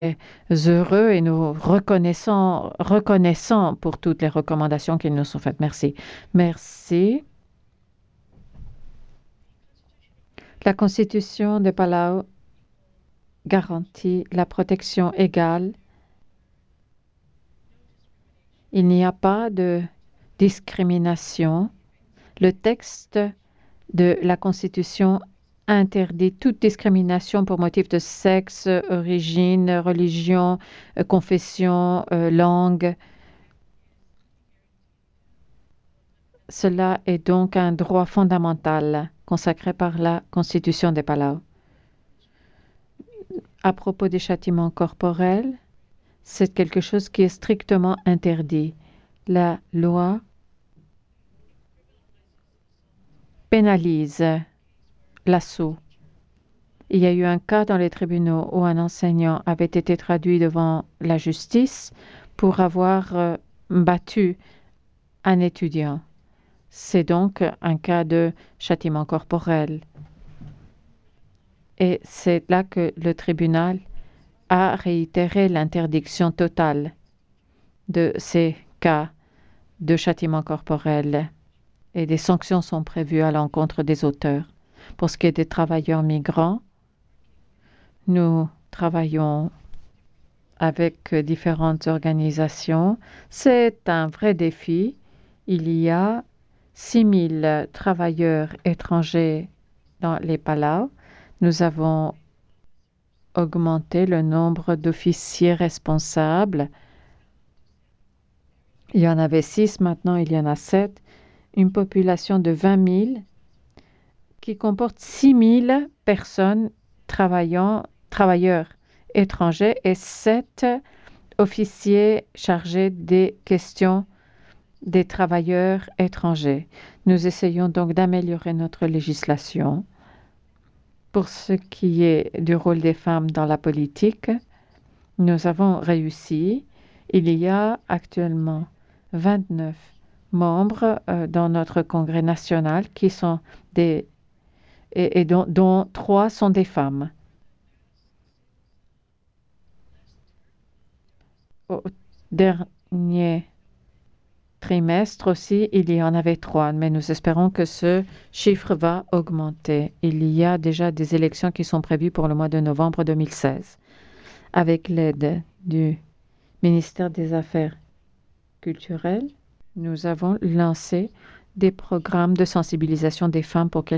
heureux et nous reconnaissants pour toutes les recommandations qu'ils nous ont faites. Merci. Merci. La Constitution de Palau garantit la protection égale. Il n'y a pas de discrimination. Le texte de la Constitution interdit toute discrimination pour motif de sexe, origine, religion, confession, langue. Cela est donc un droit fondamental consacré par la Constitution des Palau. À propos des châtiments corporels, c'est quelque chose qui est strictement interdit. La loi pénalise l'assaut. Il y a eu un cas dans les tribunaux où un enseignant avait été traduit devant la justice pour avoir battu un étudiant. C'est donc un cas de châtiment corporel. Et c'est là que le tribunal a réitéré l'interdiction totale de ces cas de châtiment corporel et des sanctions sont prévues à l'encontre des auteurs. Pour ce qui est des travailleurs migrants, nous travaillons avec différentes organisations. C'est un vrai défi. Il y a 6 000 travailleurs étrangers dans les Palau. Nous avons augmenté le nombre d'officiers responsables. Il y en avait 6, maintenant il y en a 7. Une population de 20 000 qui comporte 6 000 personnes travailleurs étrangers et 7 officiers chargés des questions des travailleurs étrangers. Nous essayons donc d'améliorer notre législation. Pour ce qui est du rôle des femmes dans la politique, nous avons réussi. Il y a actuellement 29 membres dans notre congrès national qui sont dont 3 sont des femmes. Au dernier trimestre aussi, il y en avait 3, mais nous espérons que ce chiffre va augmenter. Il y a déjà des élections qui sont prévues pour le mois de novembre 2016. Avec l'aide du ministère des Affaires culturelles, nous avons lancé des programmes de sensibilisation des femmes pour qu'elles